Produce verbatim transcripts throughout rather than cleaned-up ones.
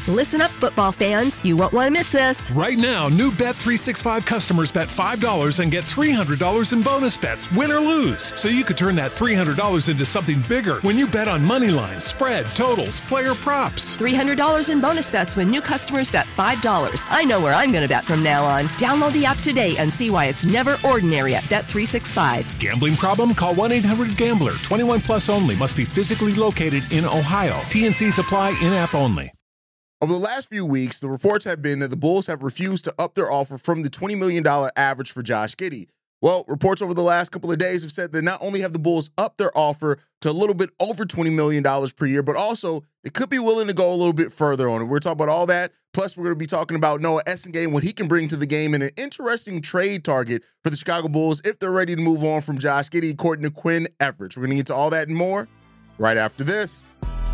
Listen up, football fans. You won't want to miss this. Right now, new Bet three sixty-five customers bet five dollars and get three hundred dollars in bonus bets, win or lose. So you could turn that three hundred dollars into something bigger when you bet on money lines, spread, totals, player props. three hundred dollars in bonus bets when new customers bet five dollars. I know where I'm going to bet from now on. Download the app today and see why it's never ordinary at Bet three sixty-five. Gambling problem? Call one eight hundred gambler. twenty-one plus only. Must be physically located in Ohio. T N C supply in-app only. Over the last few weeks, the reports have been that the Bulls have refused to up their offer from the twenty million dollars average for Josh Giddey. Well, reports over the last couple of days have said that not only have the Bulls upped their offer to a little bit over twenty million dollars per year, but also they could be willing to go a little bit further on it. We're talking about all that. Plus, we're going to be talking about Noah Essengame, what he can bring to the game, and an interesting trade target for the Chicago Bulls if they're ready to move on from Josh Giddey, according to Quinn Everett. We're going to get to all that and more right after this.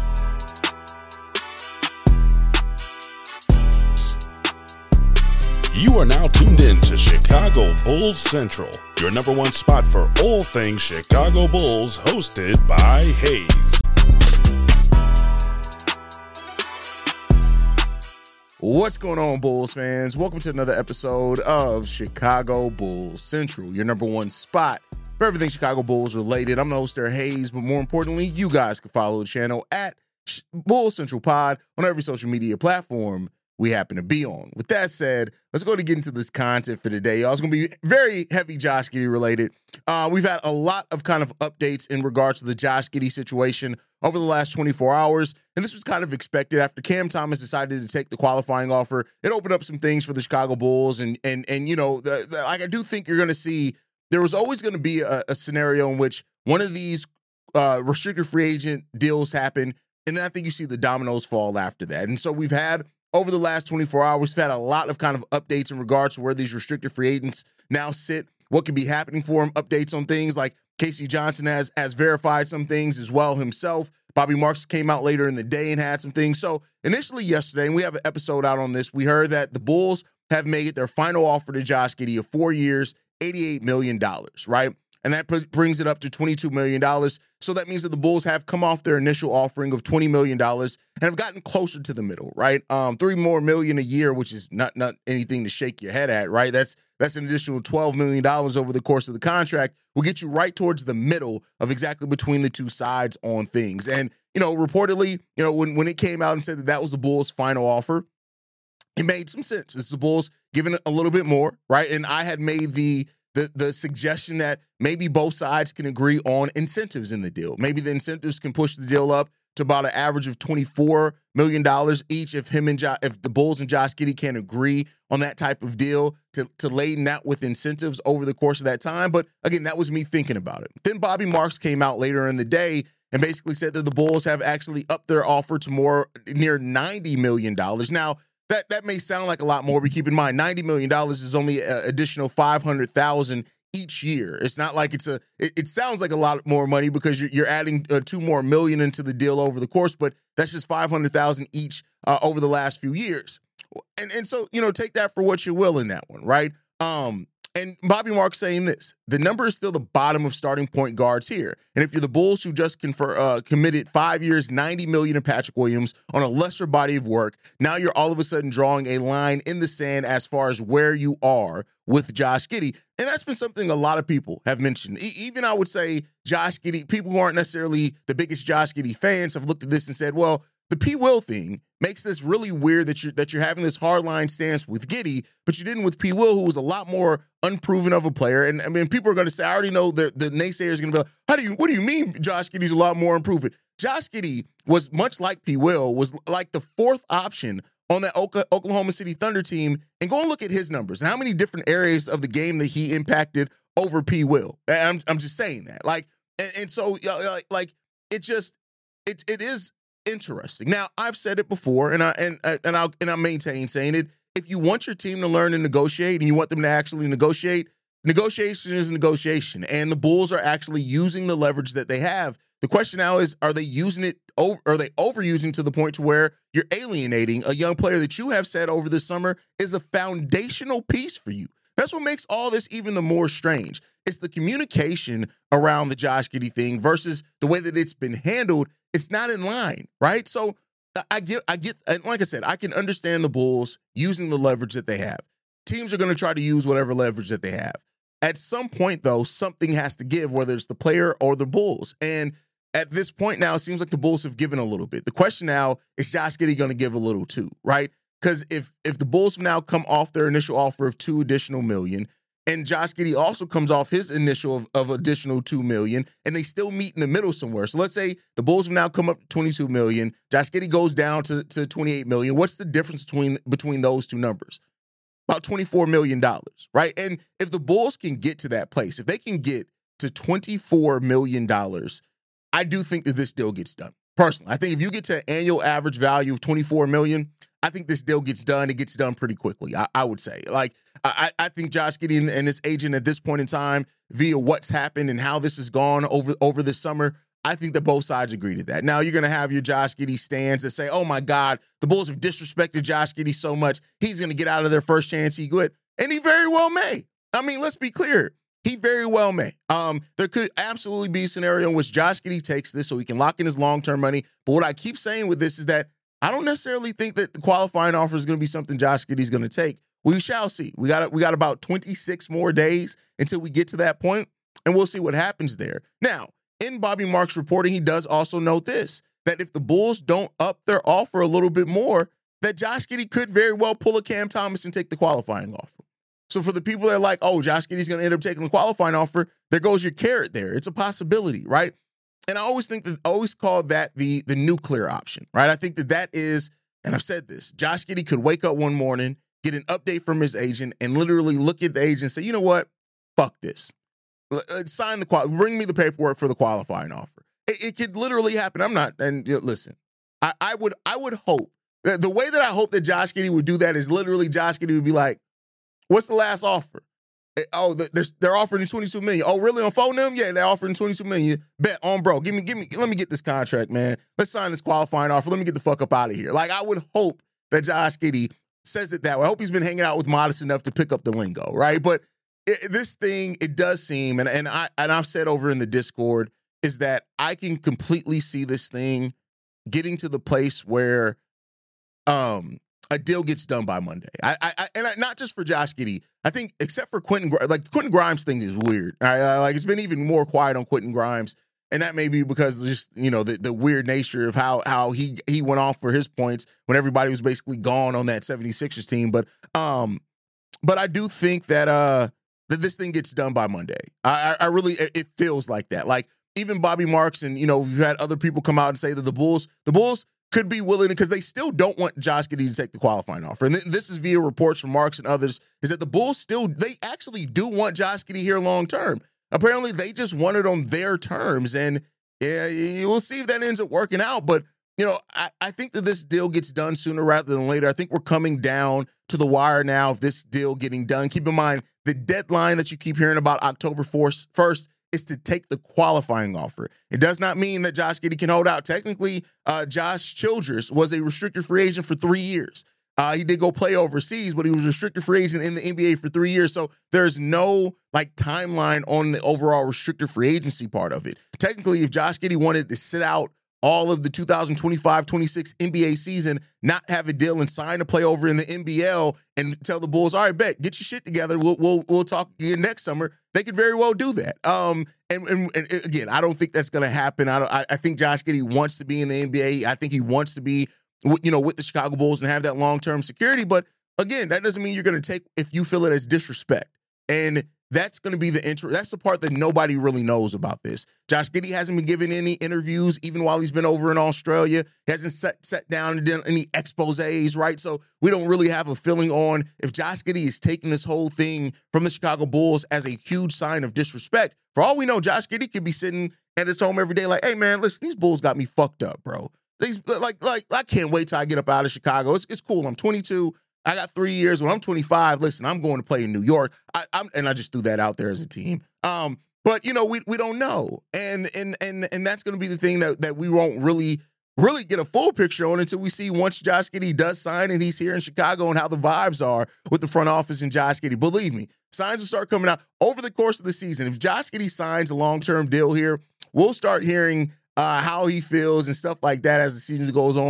You are now tuned in to Chicago Bulls Central, your number one spot for all things Chicago Bulls, hosted by Hayes. What's going on, Bulls fans? Welcome to another episode of Chicago Bulls Central, your number one spot for everything Chicago Bulls related. I'm the host there, Hayes, but more importantly, you guys can follow the channel at Bulls Central Pod on every social media platform we happen to be on. With that said, let's go to get into this content for today. Y'all, it's going to be very heavy Josh Giddey related. Uh, we've had a lot of kind of updates in regards to the Josh Giddey situation over the last twenty-four hours, and this was kind of expected after Cam Thomas decided to take the qualifying offer. It opened up some things for the Chicago Bulls, and and and you know, the, the, like I do think you're going to see there was always going to be a, a scenario in which one of these uh, restricted free agent deals happen, and then I think you see the dominoes fall after that. And so we've had over the last twenty-four hours, we've had a lot of kind of updates in regards to where these restricted free agents now sit, what could be happening for them, updates on things like K C Johnson has, has verified some things as well himself. Bobby Marks came out later in the day and had some things. So initially yesterday, and we have an episode out on this, we heard that the Bulls have made their final offer to Josh Giddey of four years, eighty-eight million dollars, right? And that p- brings it up to twenty-two million dollars. So that means that the Bulls have come off their initial offering of twenty million dollars and have gotten closer to the middle, right? Um, three more million a year, which is not not anything to shake your head at, right? That's that's an additional twelve million dollars over the course of the contract. Will get you right towards the middle of exactly between the two sides on things. And, you know, reportedly, you know, when, when it came out and said that that was the Bulls' final offer, it made some sense. It's the Bulls giving a little bit more, right? And I had made the The, the suggestion that maybe both sides can agree on incentives in the deal. Maybe the incentives can push the deal up to about an average of twenty-four million dollars each if him and jo- if the Bulls and Josh Giddey can agree on that type of deal to, to laden that with incentives over the course of that time. But again, that was me thinking about it. Then Bobby Marks came out later in the day and basically said that the Bulls have actually upped their offer to more near ninety million dollars. Now, That that may sound like a lot more, but keep in mind, ninety million dollars is only an additional five hundred thousand dollars each year. It's not like it's a, it, it sounds like a lot more money because you're, you're adding uh, two more million into the deal over the course, but that's just five hundred thousand dollars each uh, over the last few years. And, and so, you know, take that for what you will in that one, right? Um, and Bobby Marks saying this, the number is still the bottom of starting point guards here. And if you're the Bulls who just confer, uh, committed five years, ninety million dollars to Patrick Williams on a lesser body of work, now you're all of a sudden drawing a line in the sand as far as where you are with Josh Giddey. And that's been something a lot of people have mentioned. E- even I would say Josh Giddey, people who aren't necessarily the biggest Josh Giddey fans have looked at this and said, well, the P. Will thing makes this really weird that you're, that you're having this hardline stance with Giddey, but you didn't with P. Will, who was a lot more unproven of a player. And I mean, people are going to say, I already know the, the naysayers are going to be like, how do you, what do you mean Josh Giddey's a lot more unproven? Josh Giddey was much like P. Will, was like the fourth option on that Oklahoma City Thunder team. And go and look at his numbers and how many different areas of the game that he impacted over P. Will. I'm, I'm just saying that. Like, and, and so like, like it just, it, it is interesting. Now, I've said it before, and I and and I'll and I maintain saying it. If you want your team to learn and negotiate, and you want them to actually negotiate, negotiation is negotiation, and the Bulls are actually using the leverage that they have. The question now is, are they using it? Over, are they overusing to the point to where you're alienating a young player that you have said over the summer is a foundational piece for you? That's what makes all this even the more strange. It's the communication around the Josh Giddey thing versus the way that it's been handled. It's not in line, right? So I get, I get, and like I said, I can understand the Bulls using the leverage that they have. Teams are going to try to use whatever leverage that they have. At some point, though, something has to give, whether it's the player or the Bulls. And at this point now, it seems like the Bulls have given a little bit. The question now is Josh Giddey going to give a little too, right? Because if if the Bulls now come off their initial offer of two additional million, and Josh Giddey also comes off his initial of, of additional two million, and they still meet in the middle somewhere. So let's say the Bulls have now come up to twenty-two million. Josh Giddey goes down to, to twenty-eight million. What's the difference between between those two numbers? About twenty-four million dollars, right? And if the Bulls can get to that place, if they can get to twenty-four million dollars, I do think that this deal gets done. Personally, I think if you get to an annual average value of twenty-four million dollars, I think this deal gets done. It gets done pretty quickly, I, I would say. Like, I, I think Josh Giddey and, and his agent at this point in time, via what's happened and how this has gone over, over this summer, I think that both sides agree to that. Now, you're going to have your Josh Giddey stands that say, oh, my God, the Bulls have disrespected Josh Giddey so much, he's going to get out of their first chance he quit. And he very well may. I mean, let's be clear. He very well may. Um, there could absolutely be a scenario in which Josh Giddey takes this so he can lock in his long-term money. But what I keep saying with this is that I don't necessarily think that the qualifying offer is going to be something Josh Giddey's going to take. We shall see. We got we got about twenty-six more days until we get to that point, and we'll see what happens there. Now, in Bobby Marks' reporting, he does also note this, that if the Bulls don't up their offer a little bit more, that Josh Giddey could very well pull a Cam Thomas and take the qualifying offer. So for the people that are like, oh, Josh Giddey's going to end up taking the qualifying offer, there goes your carrot there. It's a possibility, right? And I always think that, I always call that the, the nuclear option, right? I think that that is, and I've said this, Josh Giddey could wake up one morning, get an update from his agent, and literally look at the agent and say, you know what? Fuck this. Sign the qual. Bring me the paperwork for the qualifying offer. It, it could literally happen. I'm not, and you know, listen, I, I would I would hope, that the way that I hope that Josh Giddey would do that is literally Josh Giddey would be like, what's the last offer? Oh, they're, they're offering twenty-two million dollars. Oh, really? On phone them? Yeah, they're offering twenty-two million dollars. Bet on bro. Give me, give me, let me get this contract, man. Let's sign this qualifying offer. Let me get the fuck up out of here. Like, I would hope that Josh Giddey says it that way. I hope he's been hanging out with Modest enough to pick up the lingo, right? But it, this thing, it does seem, and, and I and I've said over in the Discord, is that I can completely see this thing getting to the place where um a deal gets done by Monday. I, I, and I, not just for Josh Giddey. I think, except for Quentin, like the Quentin Grimes thing is weird. Right? Uh, like it's been even more quiet on Quentin Grimes, and that may be because of just, you know, the, the weird nature of how how he he went off for his points when everybody was basically gone on that seventy-sixers team. But um, but I do think that uh that this thing gets done by Monday. I I really it feels like that. Like even Bobby Marks and, you know, we've had other people come out and say that the Bulls the Bulls. could be willing, because they still don't want Josh Giddey to take the qualifying offer. And th- this is via reports from Marks and others, is that the Bulls still, they actually do want Josh Giddey here long term. Apparently, they just want it on their terms. And yeah, we'll see if that ends up working out. But, you know, I, I think that this deal gets done sooner rather than later. I think we're coming down to the wire now of this deal getting done. Keep in mind, the deadline that you keep hearing about, October first, is to take the qualifying offer. It does not mean that Josh Giddey can hold out. Technically, uh, Josh Childress was a restricted free agent for three years. Uh, he did go play overseas, but he was a restricted free agent in the N B A for three years. So there's no like timeline on the overall restricted free agency part of it. Technically, if Josh Giddey wanted to sit out all of the two thousand twenty-five twenty-six N B A season, not have a deal and sign to play over in the N B L and tell the Bulls, all right, bet, get your shit together. We'll we'll we'll talk again next summer. They could very well do that. Um, and, and, and again, I don't think that's going to happen. I, don't, I I think Josh Giddey wants to be in the N B A. I think he wants to be, you know, with the Chicago Bulls and have that long-term security. But again, that doesn't mean you're going to take, if you feel it as disrespect. And that's going to be the intro. That's the part that nobody really knows about this. Josh Giddey hasn't been giving any interviews, even while he's been over in Australia. He hasn't sat, sat down and done any exposés, right? So we don't really have a feeling on if Josh Giddey is taking this whole thing from the Chicago Bulls as a huge sign of disrespect. For all we know, Josh Giddey could be sitting at his home every day like, hey, man, listen, these Bulls got me fucked up, bro. These, like, like, I can't wait till I get up out of Chicago. It's, it's cool. I'm twenty-two. I got three years. When I'm twenty-five, listen, I'm going to play in New York. I, I'm, and I just threw that out there as a team. Um, but you know, we we don't know, and and and and that's going to be the thing that that we won't really really get a full picture on until we see once Josh Giddey does sign and he's here in Chicago and how the vibes are with the front office and Josh Giddey. Believe me, signs will start coming out over the course of the season. If Josh Giddey signs a long term deal here, we'll start hearing uh, how he feels and stuff like that as the season goes on. And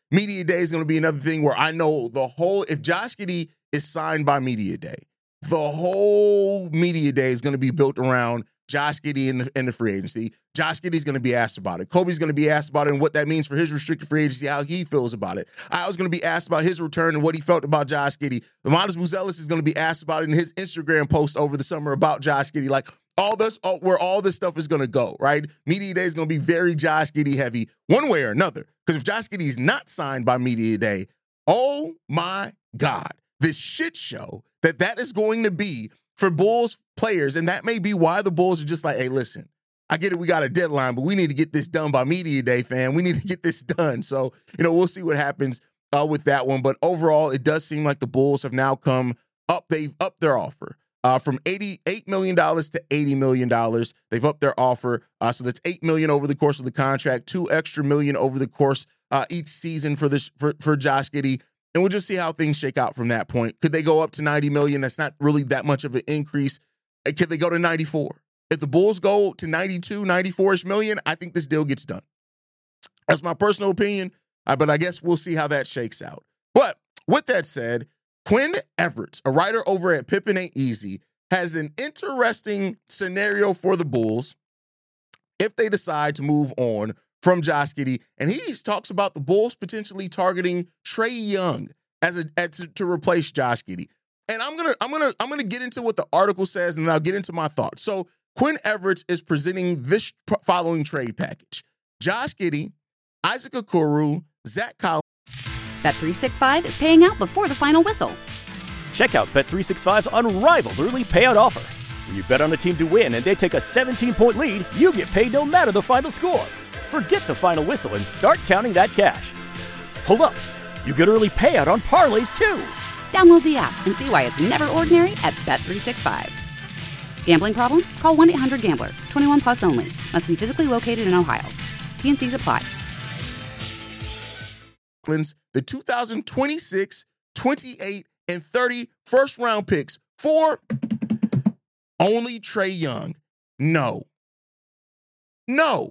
Media Day is going to be another thing where I know the whole, if Josh Giddey is signed by Media Day, the whole Media Day is going to be built around Josh Giddey in the, in the free agency. Josh Giddey's going to be asked about it. Kobe's going to be asked about it and what that means for his restricted free agency, how he feels about it. I was going to be asked about his return and what he felt about Josh Giddey. Lamonte Buzelis is going to be asked about it in his Instagram post over the summer about Josh Giddey. Like, all this, all, where all this stuff is going to go, right? Media Day is going to be very Josh Giddey heavy one way or another. Because if Josh Giddey is not signed by Media Day, oh my God, this shit show that that is going to be for Bulls players. And that may be why the Bulls are just like, hey, listen, I get it, we got a deadline, but we need to get this done by Media Day, fam. We need to get this done. So, you know, we'll see what happens uh, with that one. But overall, it does seem like the Bulls have now come up. They've upped their offer. Uh, from eighty-eight million dollars to eighty million dollars. They've upped their offer. Uh, so that's eight million dollars over the course of the contract, two extra million over the course uh, each season for this for, for Josh Giddey. And we'll just see how things shake out from that point. Could they go up to ninety million dollars? That's not really that much of an increase. Could they go to ninety-four? If the Bulls go to ninety-two, ninety-four-ish million, I think this deal gets done. That's my personal opinion, uh, but I guess we'll see how that shakes out. But with that said, Quinn Everts, a writer over at Pippen Ain't Easy, has an interesting scenario for the Bulls if they decide to move on from Josh Giddey. And he talks about the Bulls potentially targeting Trae Young as a as to, to replace Josh Giddey. And I'm gonna I'm gonna I'm gonna get into what the article says, and then I'll get into my thoughts. So Quinn Everts is presenting this following trade package: Josh Giddey, Isaac Okoro, Zach Collins. Bet three sixty-five is paying out before the final whistle. Check out Bet three sixty-five's unrivaled early payout offer. When you bet on a team to win and they take a seventeen-point lead, you get paid no matter the final score. Forget the final whistle and start counting that cash. Hold up. You get early payout on parlays, too. Download the app and see why it's never ordinary at Bet three sixty-five. Gambling problem? Call one eight hundred gambler. twenty-one plus only. Must be physically located in Ohio. T and C's apply. The two thousand twenty-six, twenty-eight, and thirty first round picks for only Trae Young. No. No.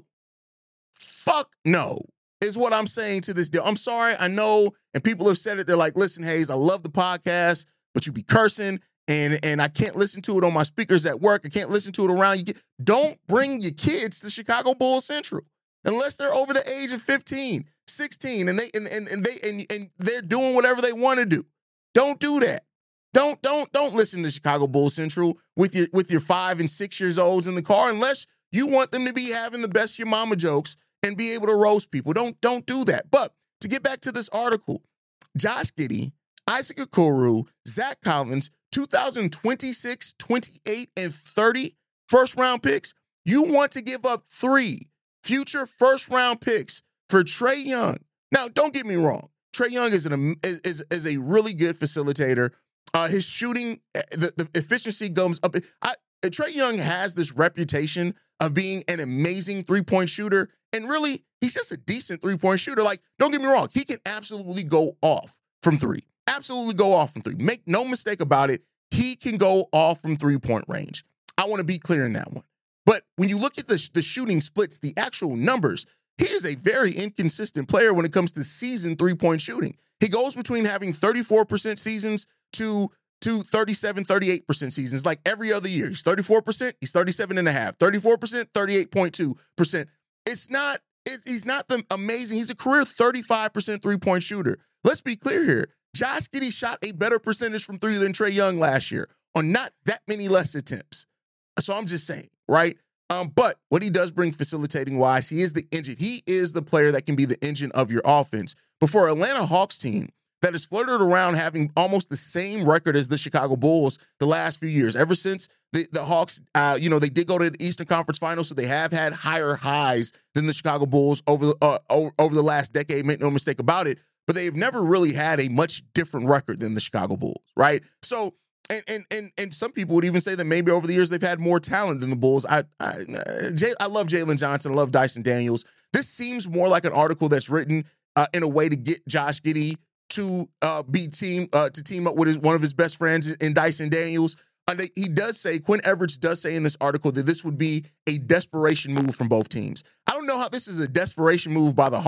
Fuck no, is what I'm saying to this deal. I'm sorry, I know, and people have said it. They're like, listen, Hayes, I love the podcast, but you be cursing, and, and I can't listen to it on my speakers at work. I can't listen to it around you. Don't bring your kids to Chicago Bulls Central unless they're over the age of fifteen. sixteen and they and, and, and they and, and they're doing whatever they want to do. Don't do that. Don't don't don't listen to Chicago Bulls Central with your with your five and six years olds in the car unless you want them to be having the best your mama jokes and be able to roast people. Don't don't do that. But to get back to this article, Josh Giddey, Isaac Okoro, Zach Collins, two thousand twenty-six, twenty-eight, and thirty first round picks. You want to give up three future first round picks for Trae Young. Now, don't get me wrong. Trae Young is an is, is a really good facilitator. Uh, his shooting, the, the efficiency comes up. I, Trae Young has this reputation of being an amazing three-point shooter, and really, he's just a decent three-point shooter. Like, don't get me wrong. He can absolutely go off from three. Absolutely go off from three. Make no mistake about it. He can go off from three-point range. I want to be clear in that one. But when you look at the, the shooting splits, the actual numbers, he is a very inconsistent player when it comes to season three-point shooting. He goes between having thirty-four percent seasons to, to thirty-seven, thirty-eight percent seasons, like every other year. He's thirty-four percent, he's thirty-seven and a half. thirty-four percent, thirty-eight point two percent. It's not, it, he's not the amazing, he's a career thirty-five percent three-point shooter. Let's be clear here. Josh Giddey shot a better percentage from three than Trae Young last year on not that many less attempts. So I'm just saying, right? Um, but what he does bring facilitating wise, he is the engine. He is the player that can be the engine of your offense. But for Atlanta Hawks team that has flirted around having almost the same record as the Chicago Bulls the last few years, ever since the, the Hawks, uh, you know, they did go to the Eastern Conference Finals, so they have had higher highs than the Chicago Bulls over the, uh, over, over the last decade. Make no mistake about it. But they've never really had a much different record than the Chicago Bulls, right? So, And and and and some people would even say that maybe over the years they've had more talent than the Bulls. I I, Jay, I love Jalen Johnson. I love Dyson Daniels. This seems more like an article that's written uh, in a way to get Josh Giddey to uh, be team uh, to team up with his, one of his best friends in Dyson Daniels. And they, he does say, Quinn Everts does say in this article that this would be a desperation move from both teams. I don't know how this is a desperation move by the Hawks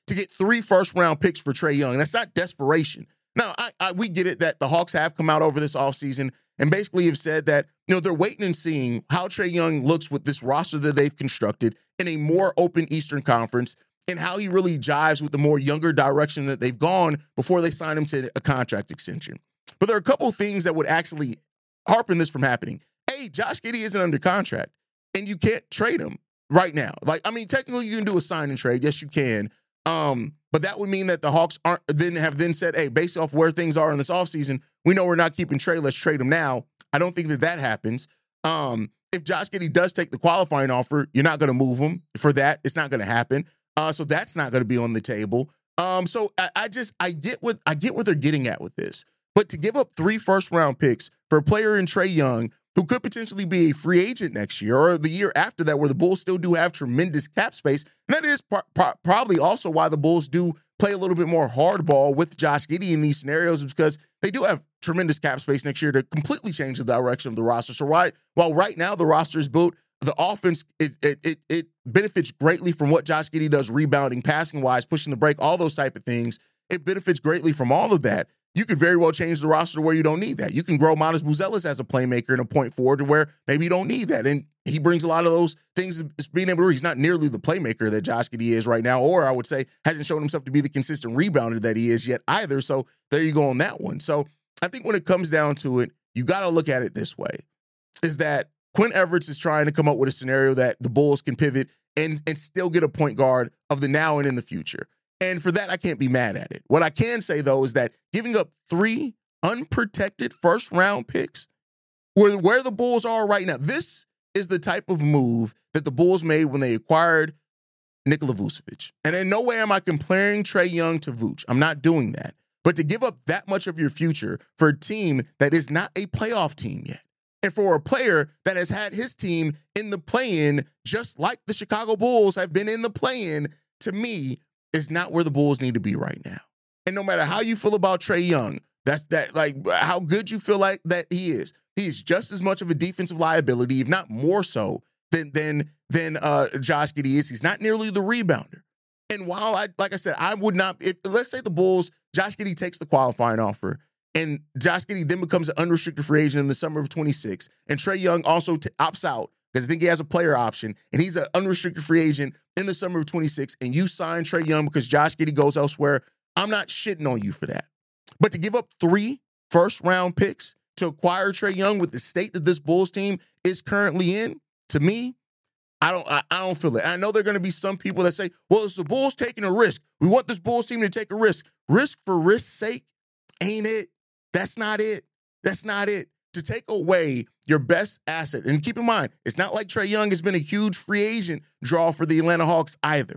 to get three first-round picks for Trae Young. That's not desperation. Now, I, I, we get it that the Hawks have come out over this offseason and basically have said that, you know, they're waiting and seeing how Trae Young looks with this roster that they've constructed in a more open Eastern Conference and how he really jives with the more younger direction that they've gone before they sign him to a contract extension. But there are a couple of things that would actually harpen this from happening. A, Josh Giddey isn't under contract, and you can't trade him right now. Like, I mean, technically you can do a sign and trade. Yes, you can. Um, but that would mean that the Hawks aren't then have then said, hey, based off where things are in this offseason, we know we're not keeping Trae. Let's trade him now. I don't think that that happens. Um, if Josh Giddey does take the qualifying offer, you're not going to move him for that. It's not going to happen. Uh, so that's not going to be on the table. Um, so I, I just I get what I get what they're getting at with this. But to give up three first round picks for a player in Trae Young who could potentially be a free agent next year or the year after that, where the Bulls still do have tremendous cap space, and that is par- par- probably also why the Bulls do play a little bit more hardball with Josh Giddey in these scenarios, is because they do have tremendous cap space next year to completely change the direction of the roster. So right, while right now the roster is built, the offense, it, it it it benefits greatly from what Josh Giddey does rebounding, passing-wise, pushing the break, all those type of things. It benefits greatly from all of that. You could very well change the roster to where you don't need that. You can grow Matas Buzelis as a playmaker and a point forward to where maybe you don't need that. And he brings a lot of those things, being able to, he's not nearly the playmaker that Josh Giddey is right now, or I would say hasn't shown himself to be the consistent rebounder that he is yet either. So there you go on that one. So I think when it comes down to it, you got to look at it this way, is that Quinn Everett is trying to come up with a scenario that the Bulls can pivot and, and still get a point guard of the now and in the future. And for that, I can't be mad at it. What I can say, though, is that giving up three unprotected first-round picks, where, where the Bulls are right now, this is the type of move that the Bulls made when they acquired Nikola Vucevic. And in no way am I comparing Trae Young to Vooch. I'm not doing that. But to give up that much of your future for a team that is not a playoff team yet, and for a player that has had his team in the play-in, just like the Chicago Bulls have been in the play-in, to me, is not where the Bulls need to be right now. And no matter how you feel about Trae Young, that's that, like, how good you feel like that he is, he is just as much of a defensive liability, if not more so, than than than uh, Josh Giddey is. He's not nearly the rebounder. And while I, like I said, I would not, if let's say the Bulls, Josh Giddey takes the qualifying offer, and Josh Giddey then becomes an unrestricted free agent in the summer of twenty-six, and Trae Young also t- opts out because I think he has a player option, and he's an unrestricted free agent in the summer of twenty-six, and you sign Trae Young because Josh Giddey goes elsewhere, I'm not shitting on you for that. But to give up three first-round picks to acquire Trae Young with the state that this Bulls team is currently in, to me, I don't I, I don't feel it. And I know there are going to be some people that say, well, it's the Bulls taking a risk. We want this Bulls team to take a risk. Risk for risk's sake ain't it. That's not it. That's not it. To take away your best asset. And keep in mind, it's not like Trae Young has been a huge free agent draw for the Atlanta Hawks either.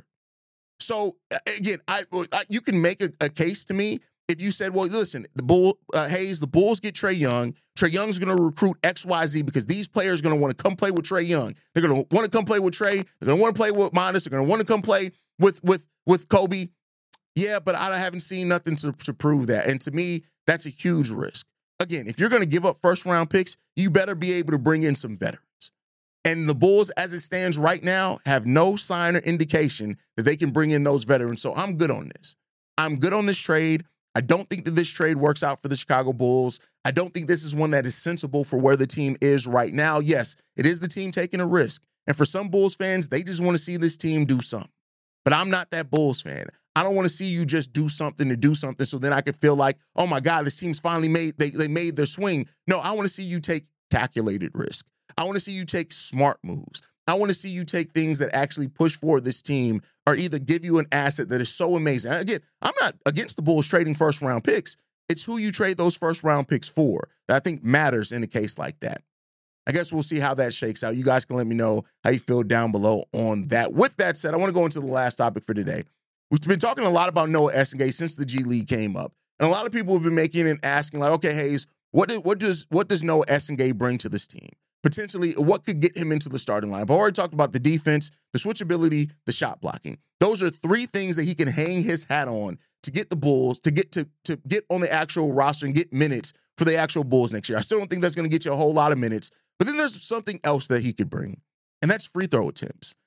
So, again, I, I you can make a, a case to me if you said, well, listen, the Bull, uh, Hayes, the Bulls get Trae Young. Trae Young's going to recruit X Y Z because these players are going to want to come play with Trae Young. They're going to want to come play with Trae. They're going to want to play with Matas. They're going to want to come play with, with, with Kobe. Yeah, but I haven't seen nothing to, to prove that. And to me, that's a huge risk. Again, if you're going to give up first-round picks, you better be able to bring in some veterans. And the Bulls, as it stands right now, have no sign or indication that they can bring in those veterans. So I'm good on this. I'm good on this trade. I don't think that this trade works out for the Chicago Bulls. I don't think this is one that is sensible for where the team is right now. Yes, it is the team taking a risk. And for some Bulls fans, they just want to see this team do something. But I'm not that Bulls fan. I don't want to see you just do something to do something so then I can feel like, oh my God, this team's finally made, they, they made their swing. No, I want to see you take calculated risk. I want to see you take smart moves. I want to see you take things that actually push forward this team or either give you an asset that is so amazing. Again, I'm not against the Bulls trading first round picks. It's who you trade those first round picks for that I think matters in a case like that. I guess we'll see how that shakes out. You guys can let me know how you feel down below on that. With that said, I want to go into the last topic for today. We've been talking a lot about Noah Essengay since the G League came up. And a lot of people have been making and asking, like, okay, Hayes, what, do, what, does, what does Noah Essengay bring to this team? Potentially, what could get him into the starting lineup? I've already talked about the defense, the switchability, the shot blocking. Those are three things that he can hang his hat on to get the Bulls, to get to, to get on the actual roster and get minutes for the actual Bulls next year. I still don't think that's going to get you a whole lot of minutes. But then there's something else that he could bring, and that's free throw attempts.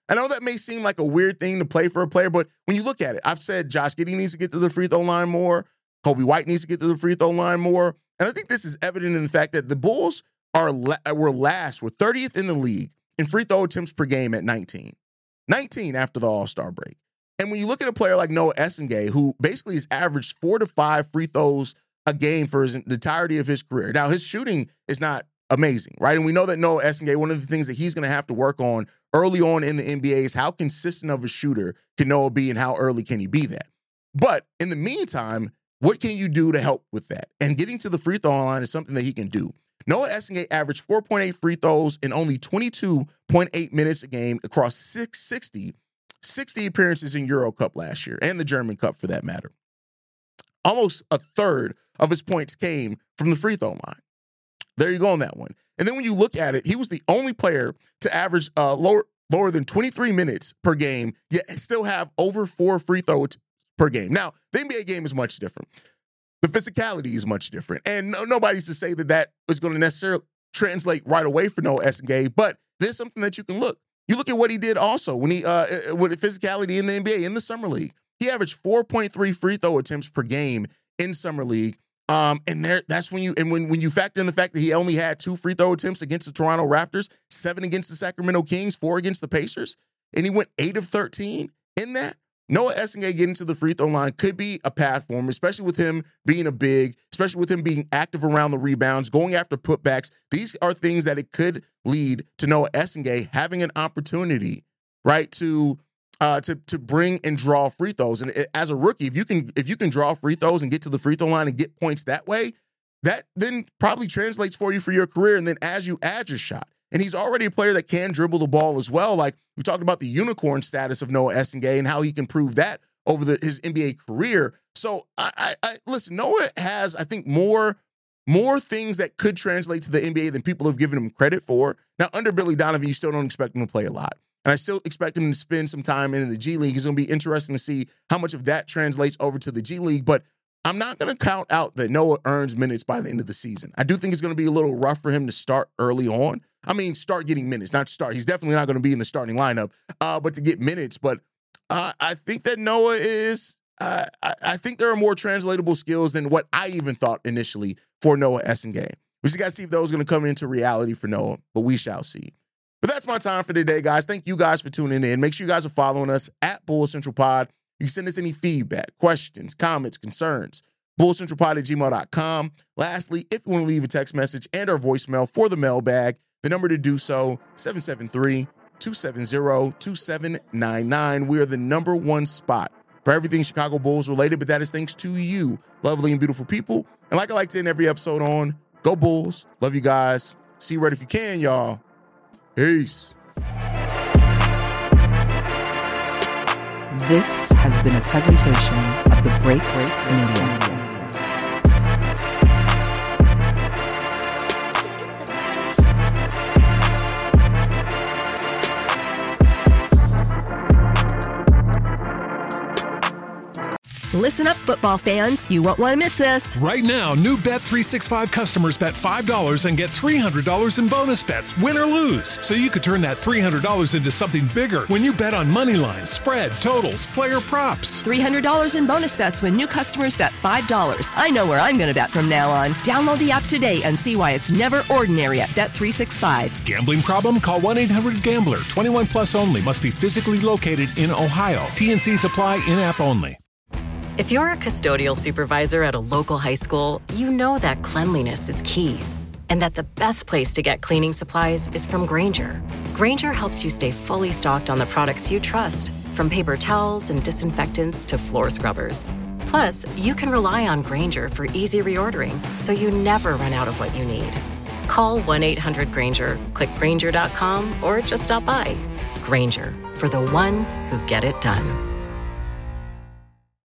I know that may seem like a weird thing to play for a player, but when you look at it, I've said Josh Giddey needs to get to the free throw line more. Kobe White needs to get to the free throw line more. And I think this is evident in the fact that the Bulls are la- were last, were thirtieth in the league in free throw attempts per game at nineteen. nineteen after the All-Star break. And when you look at a player like Noah Essengay, who basically has averaged four to five free throws a game for his, the entirety of his career. Now, his shooting is not amazing, right? And we know that Noah Essengay, one of the things that he's going to have to work on early on in the N B A is how consistent of a shooter can Noah be and how early can he be that. But in the meantime, what can you do to help with that? And getting to the free throw line is something that he can do. Noah Essengay averaged four point eight free throws in only twenty-two point eight minutes a game across six, sixty, sixty appearances in Euro Cup last year and the German Cup for that matter. Almost a third of his points came from the free throw line. There you go on that one. And then when you look at it, he was the only player to average uh, lower lower than twenty-three minutes per game, yet still have over four free throws per game. Now, the N B A game is much different. The physicality is much different. And no, nobody's to say that that is going to necessarily translate right away for Noah Essengay, but there's something that you can look. You look at what he did also when he, uh, with physicality in the N B A, in the Summer League. He averaged four point three free throw attempts per game in Summer League. Um, and there, that's when you, and when, when you factor in the fact that he only had two free throw attempts against the Toronto Raptors, seven against the Sacramento Kings, four against the Pacers, and he went eight of thirteen in that. Noah Essengay getting to the free throw line could be a path for him, especially with him being a big, especially with him being active around the rebounds, going after putbacks. These are things that it could lead to Noah Essengay having an opportunity, right, to uh, to to bring and draw free throws. And as a rookie, if you can if you can draw free throws and get to the free throw line and get points that way, that then probably translates for you for your career. And then as you add your shot, and he's already a player that can dribble the ball as well. Like we talked about the unicorn status of Noah Essengay and how he can prove that over the, his N B A career. So I, I, I listen, Noah has, I think, more, more things that could translate to the N B A than people have given him credit for. Now, under Billy Donovan, you still don't expect him to play a lot. And I still expect him to spend some time in the G League. It's going to be interesting to see how much of that translates over to the G League. But I'm not going to count out that Noah earns minutes by the end of the season. I do think it's going to be a little rough for him to start early on. I mean, start getting minutes, not start. He's definitely not going to be in the starting lineup, uh, but to get minutes. But uh, I think that Noah is, uh, I, I think there are more translatable skills than what I even thought initially for Noah Essengay. We just got to see if those are going to come into reality for Noah, but we shall see. But that's my time for today, guys. Thank you guys for tuning in. Make sure you guys are following us at Bulls Central Pod. You can send us any feedback, questions, comments, concerns. bulls central pod at gmail dot com. Lastly, if you want to leave a text message and our voicemail for the mailbag, the number to do so, seven seven three, two seven zero, two seven nine nine. We are the number one spot for everything Chicago Bulls related, but that is thanks to you, lovely and beautiful people. And like I like to end every episode on, go Bulls. Love you guys. See you right if you can, y'all. Peace. This has been a presentation of the Breaks Media. Listen up, football fans. You won't want to miss this. Right now, new Bet three sixty-five customers bet five dollars and get three hundred dollars in bonus bets, win or lose. So you could turn that three hundred dollars into something bigger when you bet on money lines, spread, totals, player props. three hundred dollars in bonus bets when new customers bet five dollars. I know where I'm going to bet from now on. Download the app today and see why it's never ordinary at Bet three sixty-five. Gambling problem? Call one eight hundred gambler. twenty-one plus only. Must be physically located in Ohio. T and C's apply. In-app only. If you're a custodial supervisor at a local high school, you know that cleanliness is key and that the best place to get cleaning supplies is from Grainger. Grainger helps you stay fully stocked on the products you trust, from paper towels and disinfectants to floor scrubbers. Plus, you can rely on Grainger for easy reordering, so you never run out of what you need. Call one eight hundred Grainger, click Grainger dot com, or just stop by. Grainger, for the ones who get it done.